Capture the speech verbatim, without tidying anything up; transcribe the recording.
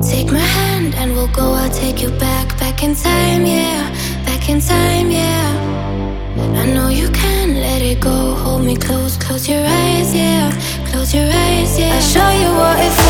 Take my hand and we'll go, I'll take you back, back in time, yeah. Back in time, yeah. I know you can let it go. Hold me close, close your eyes, yeah. Close your eyes, yeah. I'll show you what it feels